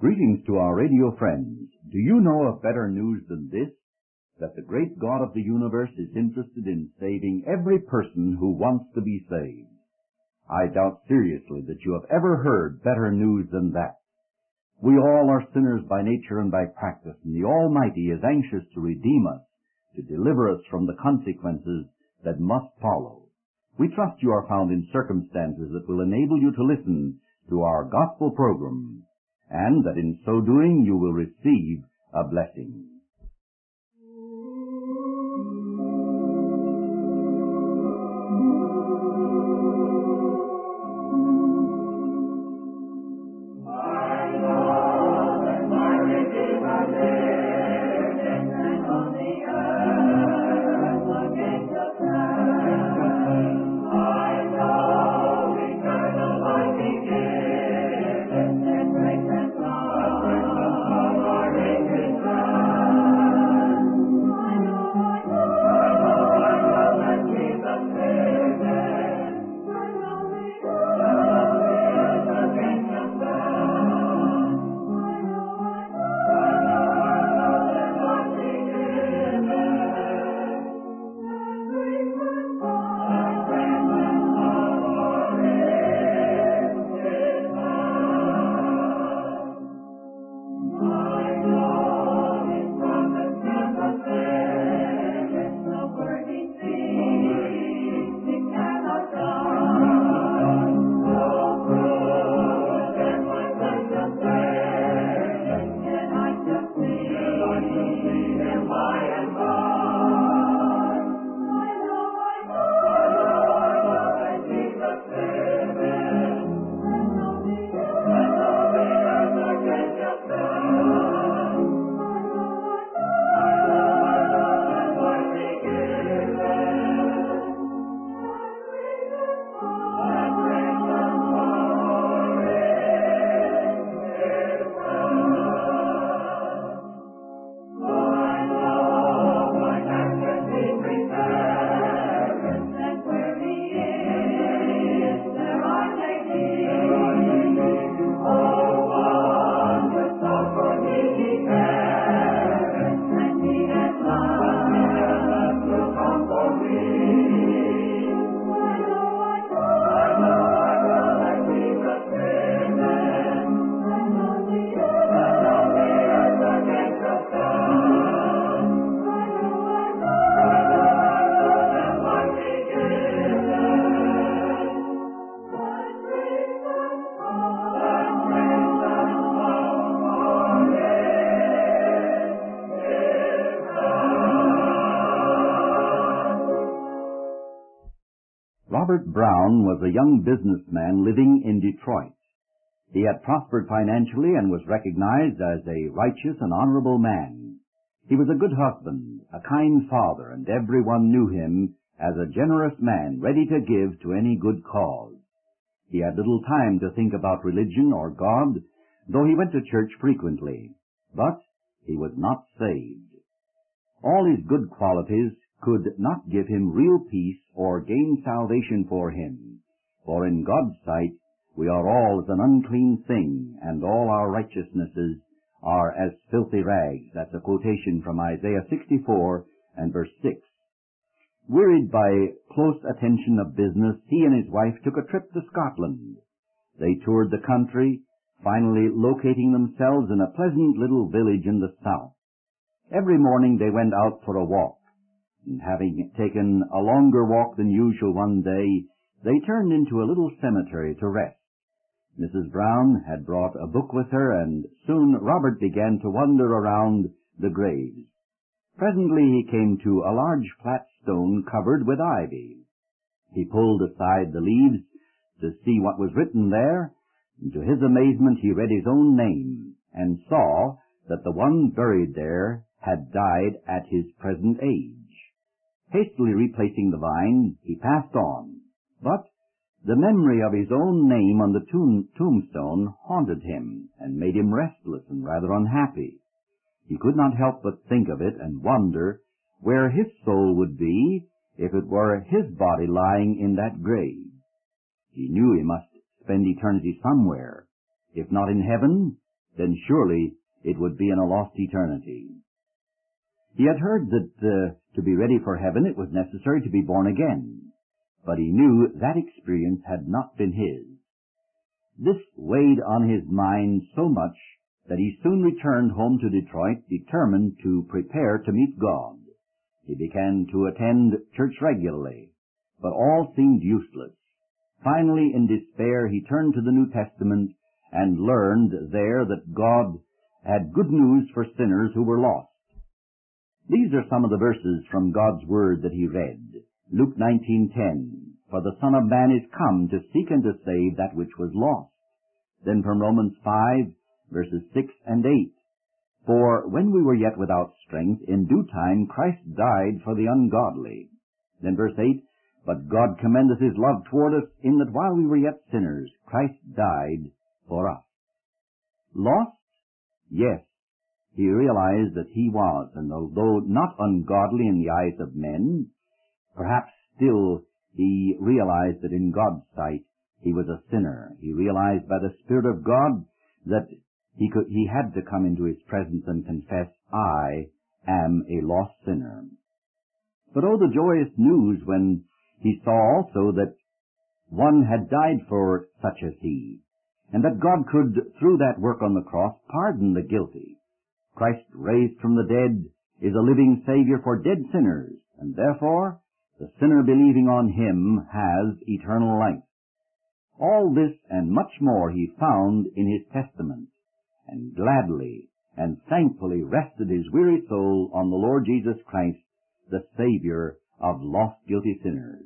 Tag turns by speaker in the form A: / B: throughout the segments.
A: Greetings to our radio friends. Do you know of better news than this? That the great God of the universe is interested in saving every person who wants to be saved. I doubt seriously that you have ever heard better news than that. We all are sinners by nature and by practice, and the Almighty is anxious to redeem us, to deliver us from the consequences that must follow. We trust you are found in circumstances that will enable you to listen to our gospel program, and that in so doing you will receive a blessing. Robert Brown was a young businessman living in Detroit. He had prospered financially and was recognized as a righteous and honorable man. He was a good husband, a kind father, and everyone knew him as a generous man ready to give to any good cause. He had little time to think about religion or God, though he went to church frequently. But he was not saved. All his good qualities could not give him real peace or gain salvation for him. For in God's sight we are all as an unclean thing, and all our righteousnesses are as filthy rags. That's a quotation from Isaiah 64 and verse 6. Wearied by close attention of business, he and his wife took a trip to Scotland. They toured the country, finally locating themselves in a pleasant little village in the south. Every morning they went out for a walk, and having taken a longer walk than usual one day, they turned into a little cemetery to rest. Mrs. Brown had brought a book with her, and soon Robert began to wander around the graves. Presently he came to a large flat stone covered with ivy. He pulled aside the leaves to see what was written there, and to his amazement he read his own name, and saw that the one buried there had died at his present age. Hastily replacing the vine, he passed on, but the memory of his own name on the tombstone haunted him and made him restless and rather unhappy. He could not help but think of it and wonder where his soul would be if it were his body lying in that grave. He knew he must spend eternity somewhere, if not in heaven, then surely it would be in a lost eternity. He had heard that to be ready for heaven it was necessary to be born again, but he knew that experience had not been his. This weighed on his mind so much that he soon returned home to Detroit, determined to prepare to meet God. He began to attend church regularly, but all seemed useless. Finally, in despair, he turned to the New Testament and learned there that God had good news for sinners who were lost. These are some of the verses from God's Word that he read. Luke 19:10, "For the Son of Man is come to seek and to save that which was lost." Then from Romans 5, verses 6 and 8, "For when we were yet without strength, in due time Christ died for the ungodly." Then verse 8, "But God commendeth his love toward us, in that while we were yet sinners, Christ died for us." Lost? Yes. He realized that he was, and although not ungodly in the eyes of men, perhaps still he realized that in God's sight he was a sinner. He realized by the Spirit of God that he had to come into his presence and confess, "I am a lost sinner." But oh, the joyous news when he saw also that one had died for such as he, and that God could, through that work on the cross, pardon the guilty. Christ raised from the dead is a living Savior for dead sinners, and therefore the sinner believing on him has eternal life. All this and much more he found in his testament, and gladly and thankfully rested his weary soul on the Lord Jesus Christ, the Savior of lost guilty sinners.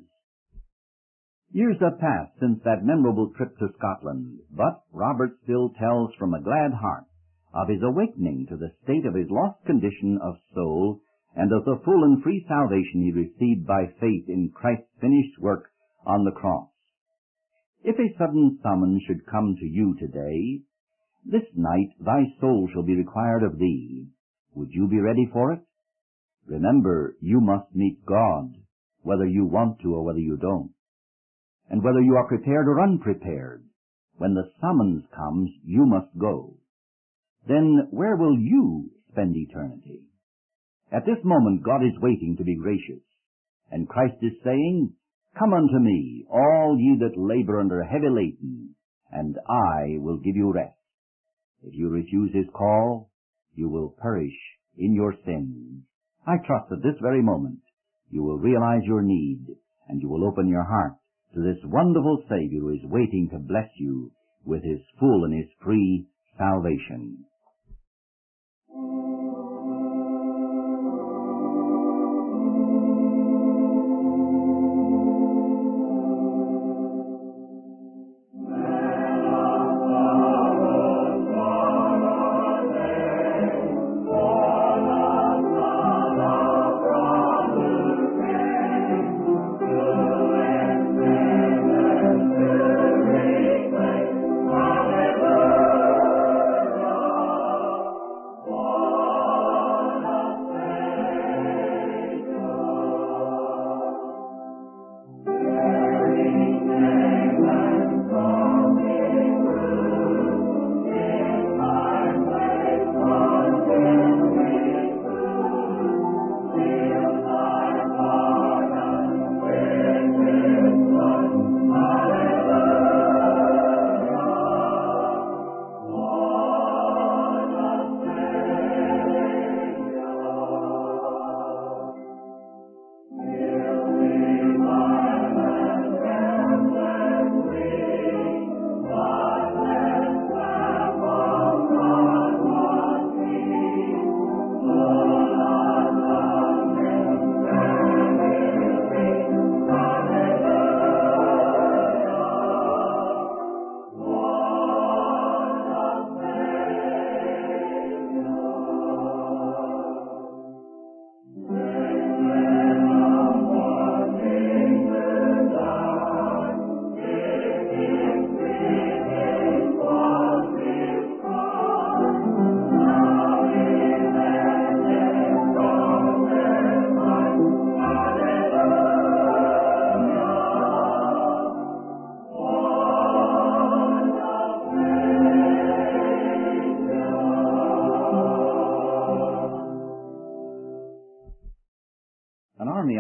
A: Years have passed since that memorable trip to Scotland, but Robert still tells from a glad heart of his awakening to the state of his lost condition of soul, and of the full and free salvation he received by faith in Christ's finished work on the cross. If a sudden summons should come to you today, "This night thy soul shall be required of thee," would you be ready for it? Remember, you must meet God, whether you want to or whether you don't. And whether you are prepared or unprepared, when the summons comes, you must go. Then where will you spend eternity? At this moment, God is waiting to be gracious, and Christ is saying, "Come unto me, all ye that labor and are heavy laden, and I will give you rest." If you refuse his call, you will perish in your sins. I trust at this very moment you will realize your need, and you will open your heart to this wonderful Savior who is waiting to bless you with his full and his free salvation.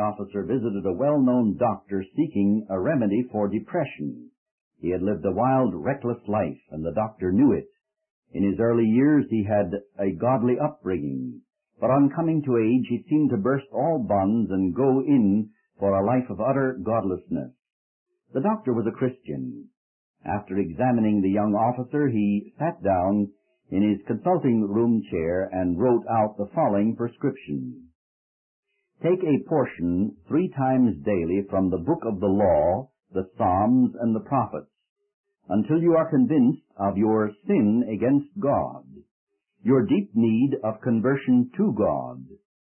A: officer visited a well-known doctor seeking a remedy for depression. He had lived a wild, reckless life, and the doctor knew it. In his early years he had a godly upbringing, but on coming to age he seemed to burst all bonds and go in for a life of utter godlessness. The doctor was a Christian. After examining the young officer, he sat down in his consulting room chair and wrote out the following prescription. Take a portion 3 times daily from the book of the law, the Psalms, and the prophets, until you are convinced of your sin against God, your deep need of conversion to God,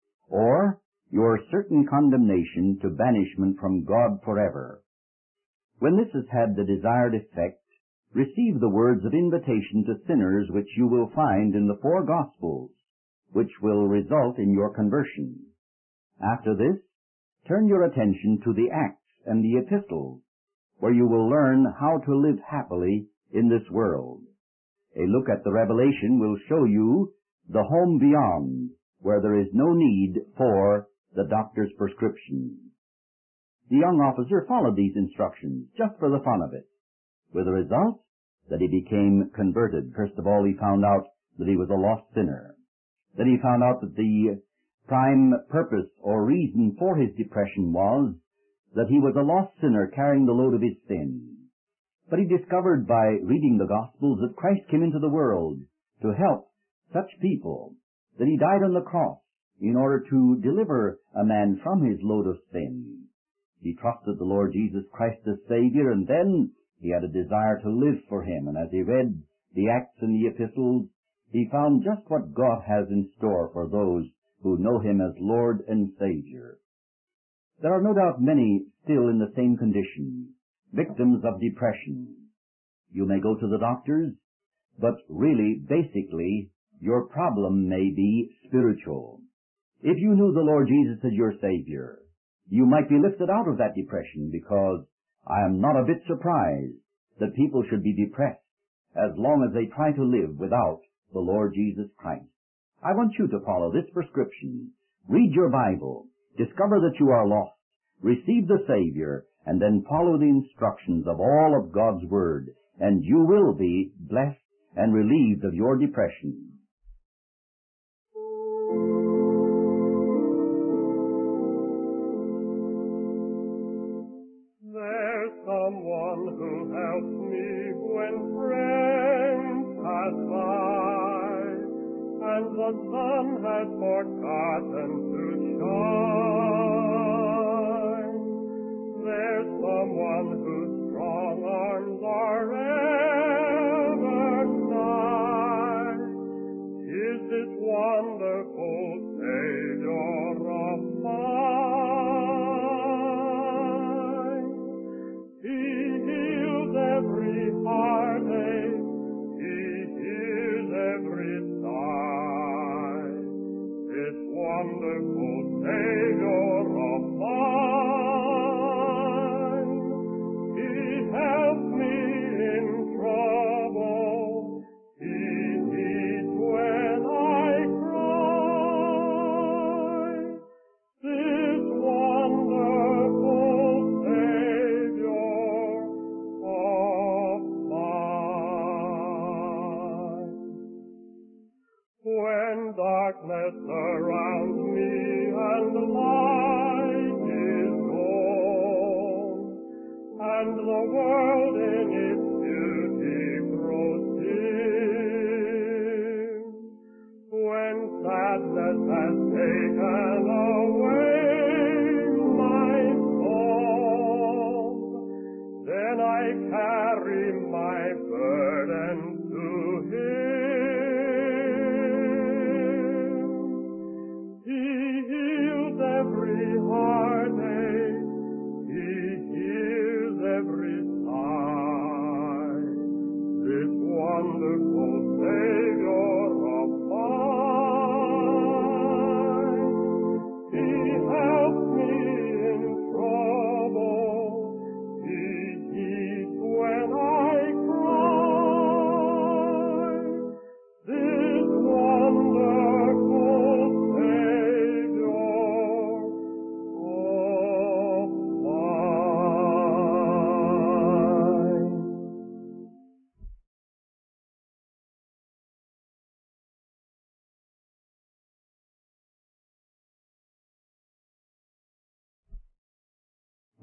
A: or your certain condemnation to banishment from God forever. When this has had the desired effect, receive the words of invitation to sinners which you will find in the 4 Gospels, which will result in your conversion. After this, turn your attention to the Acts and the Epistles, where you will learn how to live happily in this world. A look at the Revelation will show you the home beyond, where there is no need for the doctor's prescription. The young officer followed these instructions just for the fun of it, with the result that he became converted. First of all, he found out that he was a lost sinner. Then he found out that the prime purpose or reason for his depression was that he was a lost sinner carrying the load of his sin. But he discovered by reading the Gospels that Christ came into the world to help such people, that he died on the cross in order to deliver a man from his load of sin. He trusted the Lord Jesus Christ as Savior, and then he had a desire to live for him. And as he read the Acts and the Epistles, he found just what God has in store for those who know him as Lord and Savior. There are no doubt many still in the same condition, victims of depression. You may go to the doctors, but really, basically, your problem may be spiritual. If you knew the Lord Jesus as your Savior, you might be lifted out of that depression, because I am not a bit surprised that people should be depressed as long as they try to live without the Lord Jesus Christ. I want you to follow this prescription. Read your Bible, discover that you are lost, receive the Savior, and then follow the instructions of all of God's Word, and you will be blessed and relieved of your depression.
B: There's someone who helps me when friends pass by, and the sun has forgotten to shine. There's someone whose strong arms are ever nigh. Is this wonderful Savior of mine? He heals every heartache, He hears every sigh. This wonderful Savior of mine, He helps me in trouble, He heeds when I cry. This wonderful Savior of mine. When darkness surrounds me and the light is gone, and the world in its beauty grows dim, when sadness has taken away my soul, then I carry my burden to Him. He heals every heartache, He hears every sigh. This wonderful Savior of mine,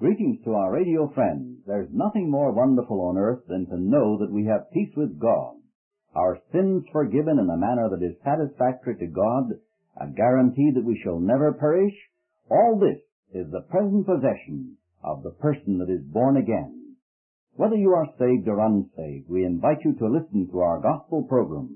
A: Greetings to our radio friends. There's nothing more wonderful on earth than to know that we have peace with God, our sins forgiven in a manner that is satisfactory to God, a guarantee that we shall never perish. All this is the present possession of the person that is born again. Whether you are saved or unsaved, we invite you to listen to our gospel program.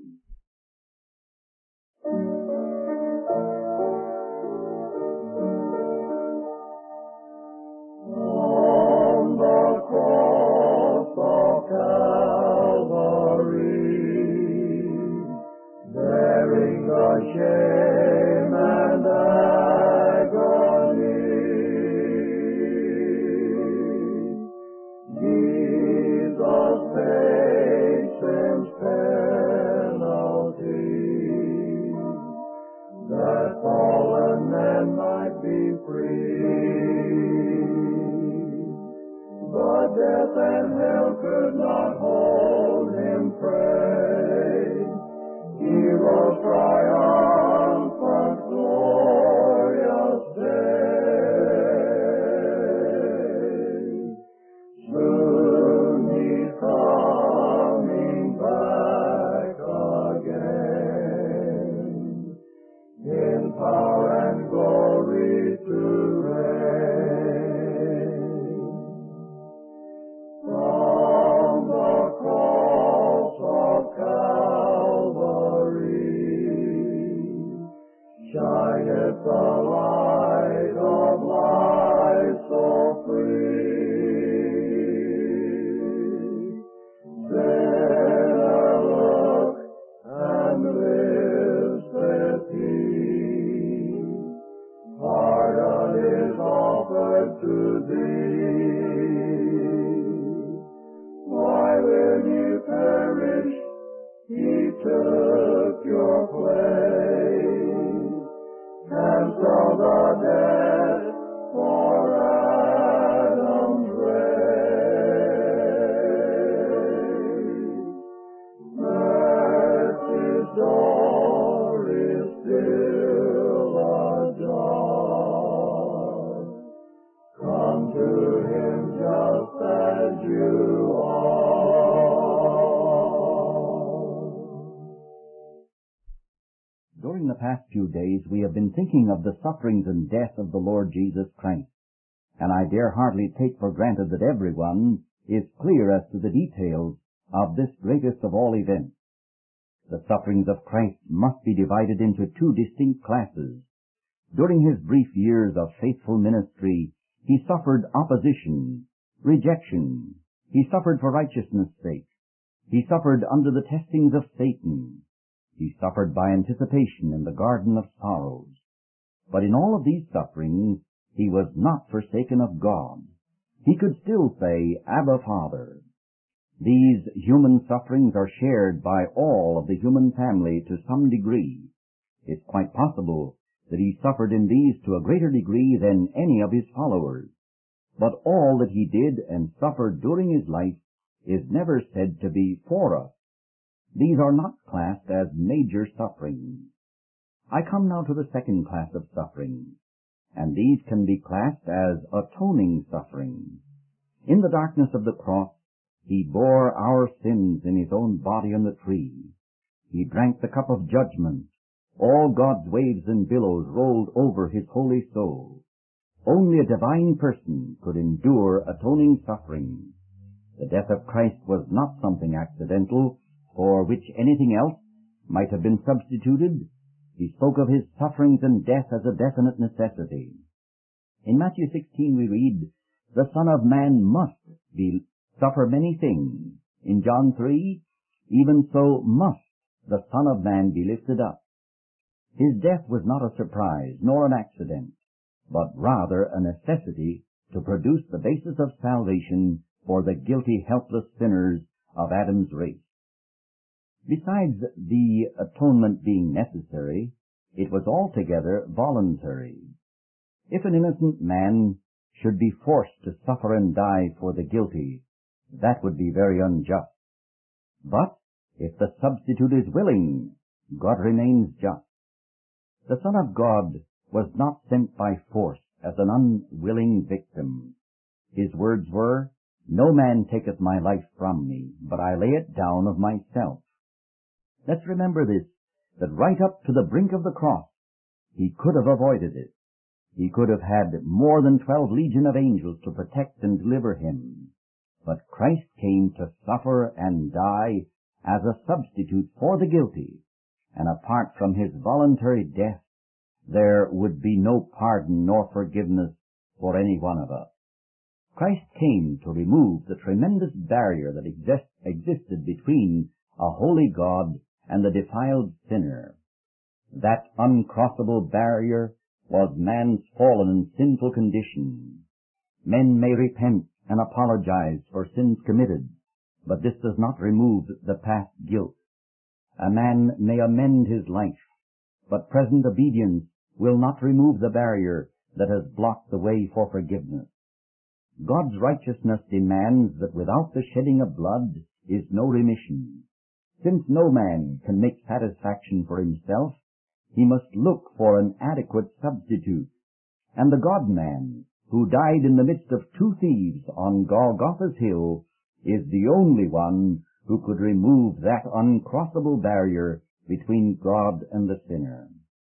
B: Shame and agony, Jesus paid sin's penalty, that fallen men might be free. But death and hell could not hold him prey. He rose triumphant, glorious day. Soon he's coming back again, in power and glory to reign. From the cross of shineth the light of life so free. Sinner, look and live, saith he. Pardon is offered to thee. Why will you perish? He took your place. Cancel the debt for Adam's race. Mercy's door is still ajar. Come to him just as you are.
A: During the past few days, we have been thinking of the sufferings and death of the Lord Jesus Christ, and I dare hardly take for granted that everyone is clear as to the details of this greatest of all events. The sufferings of Christ must be divided into two distinct classes. During his brief years of faithful ministry, he suffered opposition, rejection. He suffered for righteousness' sake. He suffered under the testings of Satan. He suffered by anticipation in the Garden of Sorrows. But in all of these sufferings, he was not forsaken of God. He could still say, Abba, Father. These human sufferings are shared by all of the human family to some degree. It's quite possible that he suffered in these to a greater degree than any of his followers. But all that he did and suffered during his life is never said to be for us. These are not classed as major sufferings. I come now to the second class of sufferings, and these can be classed as atoning sufferings. In the darkness of the cross, he bore our sins in his own body on the tree. He drank the cup of judgment. All God's waves and billows rolled over his holy soul. Only a divine person could endure atoning suffering. The death of Christ was not something accidental, for which anything else might have been substituted. He spoke of his sufferings and death as a definite necessity. In Matthew 16 we read, the Son of Man must suffer many things. In John 3, even so must the Son of Man be lifted up. His death was not a surprise, nor an accident, but rather a necessity to produce the basis of salvation for the guilty, helpless sinners of Adam's race. Besides the atonement being necessary, it was altogether voluntary. If an innocent man should be forced to suffer and die for the guilty, that would be very unjust. But if the substitute is willing, God remains just. The Son of God was not sent by force as an unwilling victim. His words were, "No man taketh my life from me, but I lay it down of myself." Let's remember this, that right up to the brink of the cross, he could have avoided it. He could have had more than 12 legion of angels to protect and deliver him. But Christ came to suffer and die as a substitute for the guilty, and apart from his voluntary death, there would be no pardon nor forgiveness for any one of us. Christ came to remove the tremendous barrier that existed between a holy God and the defiled sinner. That uncrossable barrier was man's fallen and sinful condition. Men may repent and apologize for sins committed, but this does not remove the past guilt. A man may amend his life, but present obedience will not remove the barrier that has blocked the way for forgiveness. God's righteousness demands that without the shedding of blood is no remission. Since no man can make satisfaction for himself, he must look for an adequate substitute. And the God-man, who died in the midst of 2 thieves on Golgotha's hill, is the only one who could remove that uncrossable barrier between God and the sinner.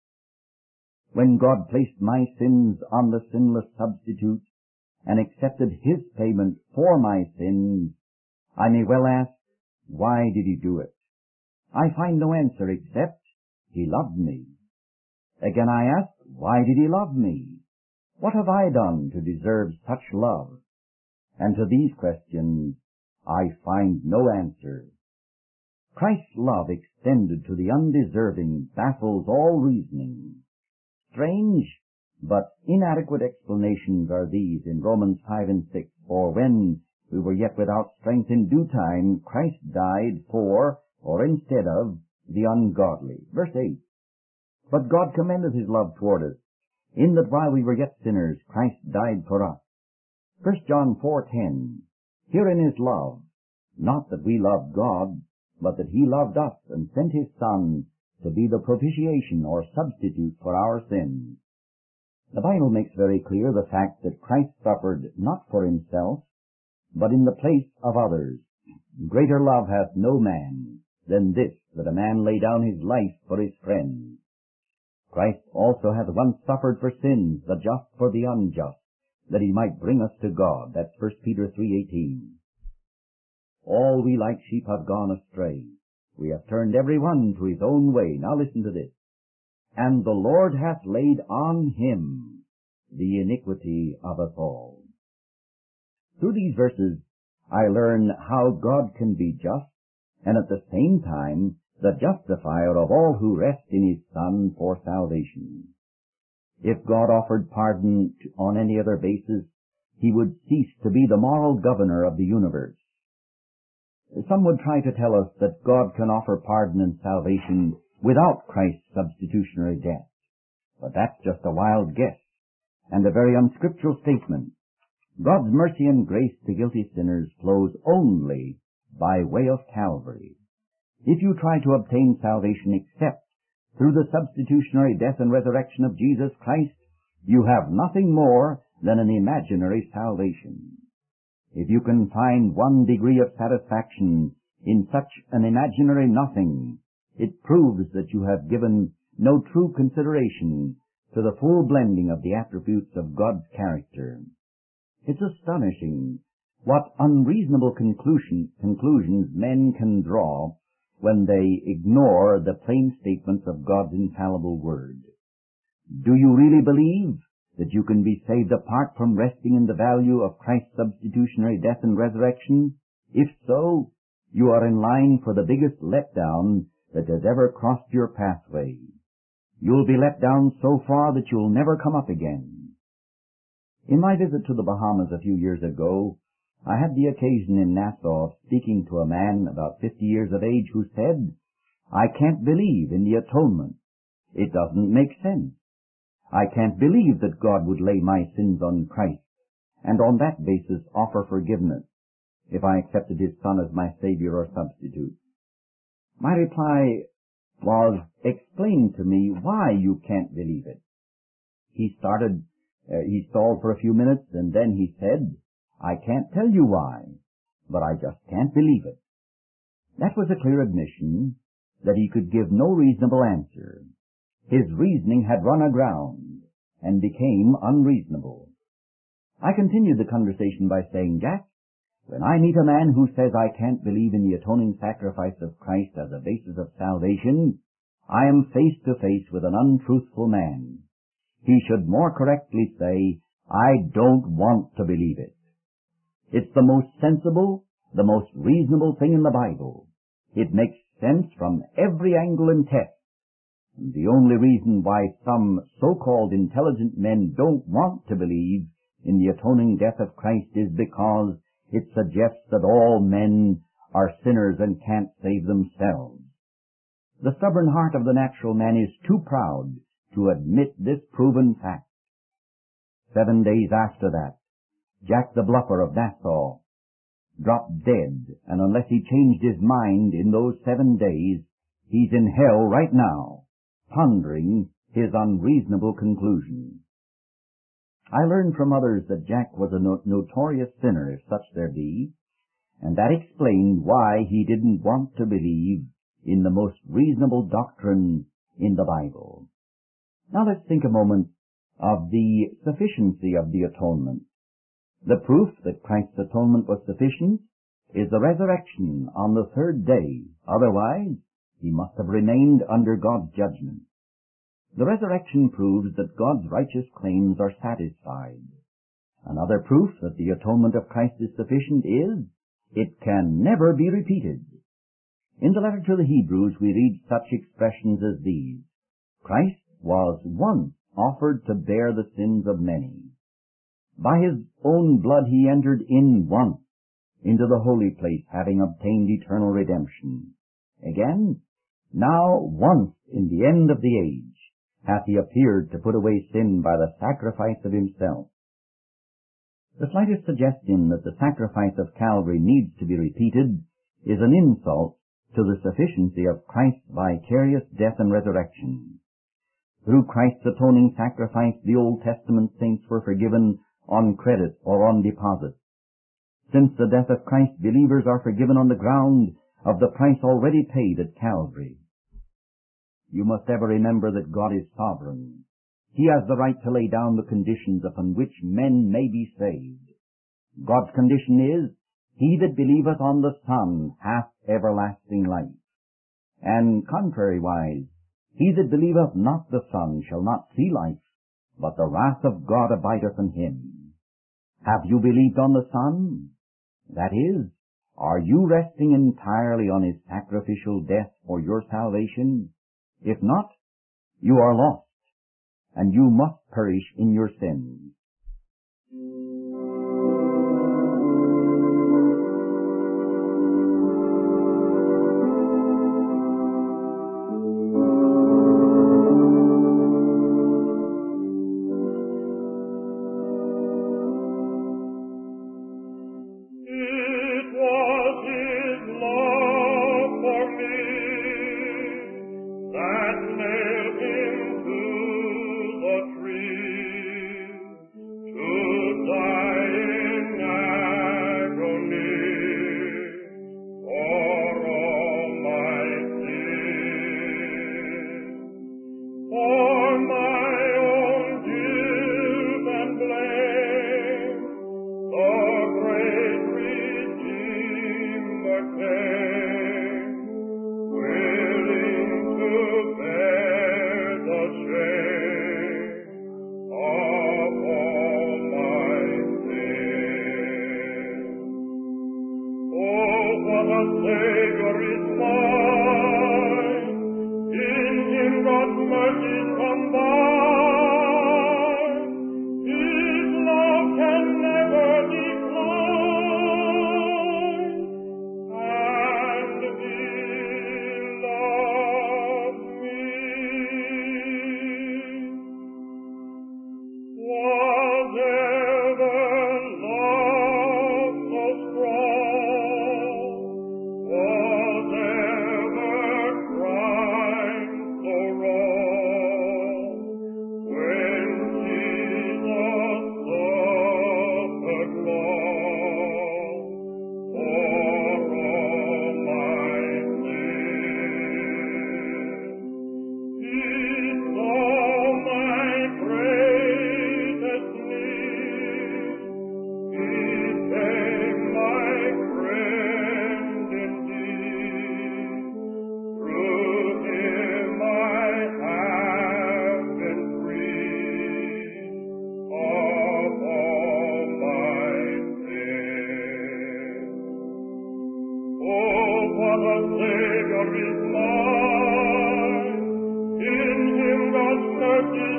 A: When God placed my sins on the sinless substitute and accepted his payment for my sins, I may well ask, why did he do it? I find no answer except, he loved me. Again I ask, why did he love me? What have I done to deserve such love? And to these questions, I find no answer. Christ's love extended to the undeserving baffles all reasoning. Strange, but inadequate explanations are these in Romans 5 and 6. For when we were yet without strength, in due time Christ died for, or instead of, the ungodly. Verse 8. But God commendeth his love toward us, in that while we were yet sinners, Christ died for us. 1 John 4:10. Herein is love, not that we loved God, but that he loved us and sent his Son to be the propitiation or substitute for our sins. The Bible makes very clear the fact that Christ suffered not for himself, but in the place of others. Greater love hath no man than this, that a man lay down his life for his friends. Christ also hath once suffered for sins, the just for the unjust, that he might bring us to God. That's 1 Peter 3:18. All we like sheep have gone astray. We have turned every one to his own way. Now listen to this. And the Lord hath laid on him the iniquity of us all. Through these verses, I learn how God can be just, and at the same time the justifier of all who rest in his Son for salvation. If God offered pardon on any other basis, he would cease to be the moral governor of the universe. Some would try to tell us that God can offer pardon and salvation without Christ's substitutionary death. But that's just a wild guess, and a very unscriptural statement. God's mercy and grace to guilty sinners flows only by way of Calvary. If you try to obtain salvation except through the substitutionary death and resurrection of Jesus Christ, you have nothing more than an imaginary salvation. If you can find one degree of satisfaction in such an imaginary nothing, it proves that you have given no true consideration to the full blending of the attributes of God's character. It's astonishing what unreasonable conclusions men can draw when they ignore the plain statements of God's infallible Word. Do you really believe that you can be saved apart from resting in the value of Christ's substitutionary death and resurrection? If so, you are in line for the biggest letdown that has ever crossed your pathway. You'll be let down so far that you'll never come up again. In my visit to the Bahamas a few years ago, I had the occasion in Nassau of speaking to a man about 50 years of age who said, "I can't believe in the atonement. It doesn't make sense. I can't believe that God would lay my sins on Christ and on that basis offer forgiveness if I accepted his Son as my Savior or substitute." My reply was, "Explain to me why you can't believe it." He stalled for a few minutes, and then he said, I can't tell you why, but I just can't believe it. That was a clear admission that he could give no reasonable answer. His reasoning had run aground and became unreasonable. I continued the conversation by saying, Jack, when I meet a man who says I can't believe in the atoning sacrifice of Christ as a basis of salvation, I am face to face with an untruthful man. He should more correctly say, I don't want to believe it. It's the most sensible, the most reasonable thing in the Bible. It makes sense from every angle and test. And the only reason why some so-called intelligent men don't want to believe in the atoning death of Christ is because it suggests that all men are sinners and can't save themselves. The stubborn heart of the natural man is too proud to admit this proven fact. 7 days after that, Jack the Bluffer of Nassau dropped dead, and unless he changed his mind in those 7 days, he's in hell right now, pondering his unreasonable conclusion. I learned from others that Jack was a notorious sinner, if such there be, and that explained why he didn't want to believe in the most reasonable doctrine in the Bible. Now let's think a moment of the sufficiency of the atonement. The proof that Christ's atonement was sufficient is the resurrection on the third day. Otherwise, he must have remained under God's judgment. The resurrection proves that God's righteous claims are satisfied. Another proof that the atonement of Christ is sufficient is, it can never be repeated. In the letter to the Hebrews we read such expressions as these. Christ was once offered to bear the sins of many. By his own blood he entered in once into the holy place, having obtained eternal redemption. Again, now once in the end of the age hath he appeared to put away sin by the sacrifice of himself. The slightest suggestion that the sacrifice of Calvary needs to be repeated is an insult to the sufficiency of Christ's vicarious death and resurrection. Through Christ's atoning sacrifice, the Old Testament saints were forgiven on credit or on deposit. Since the death of Christ, believers are forgiven on the ground of the price already paid at Calvary. You must ever remember that God is sovereign. He has the right to lay down the conditions upon which men may be saved. God's condition is, he that believeth on the Son hath everlasting life. And contrariwise, he that believeth not the Son shall not see life, but the wrath of God abideth on him. Have you believed on the Son? That is, are you resting entirely on his sacrificial death for your salvation? If not, you are lost, and you must perish in your sins.
C: working